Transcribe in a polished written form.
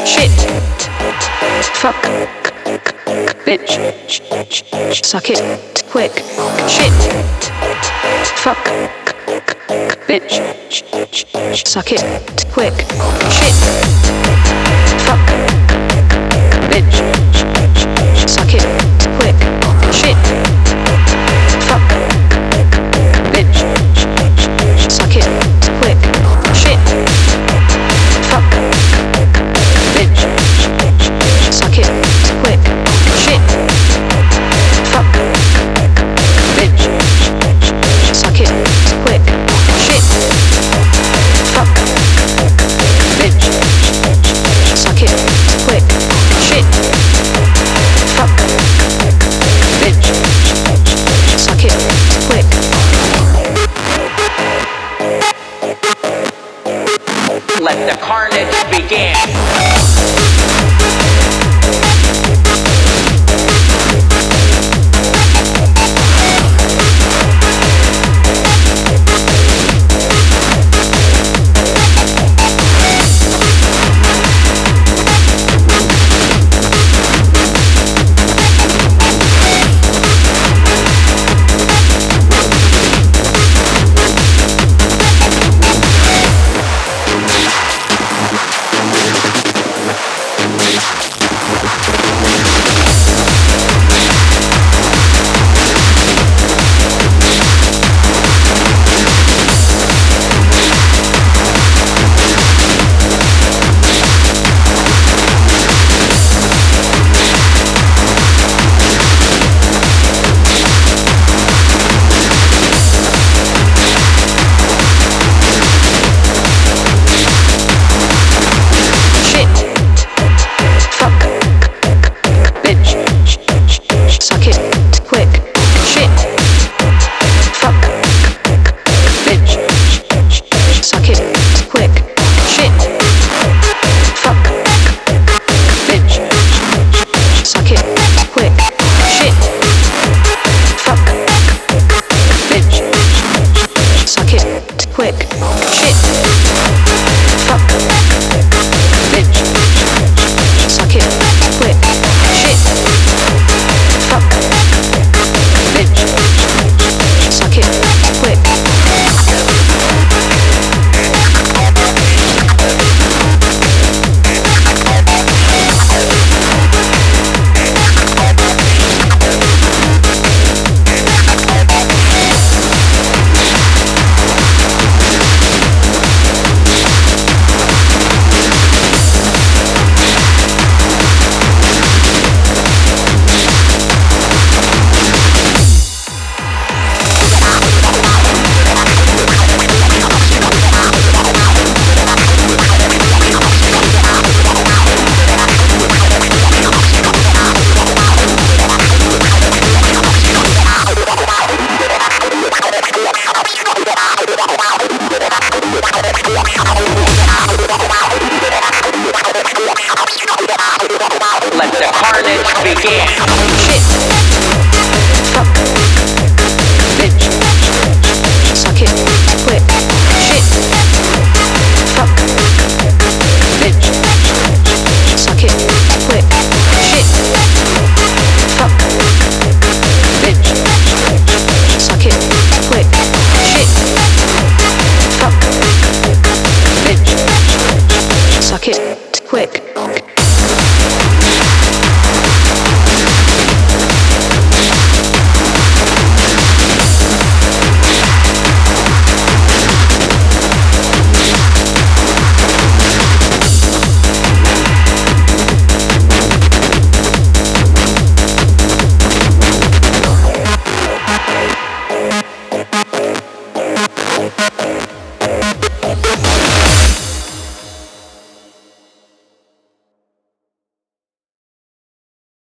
shit, fuck, bitch, suck it, quick, shit, fuck, bitch, suck it, quick, shit, fuck, bitch, suck it, quick, shit, fuck, bitch, suck it, quick, shit, fuck, bitch, suck it, quick, shit, fuck, bitch, suck it, quick, shit, fuck, bitch, suck it, quick, shit, fuck, bitch, suck it, quick. Let the carnage begin. Let the carnage begin. Shit. Fuck. Bitch. Suck it. Quick. Shit. Fuck. Bitch. Suck it. Quick. Shit. Fuck. Bitch. Suck it. Quick. Shit. Fuck. Bitch. Suck it. Quick.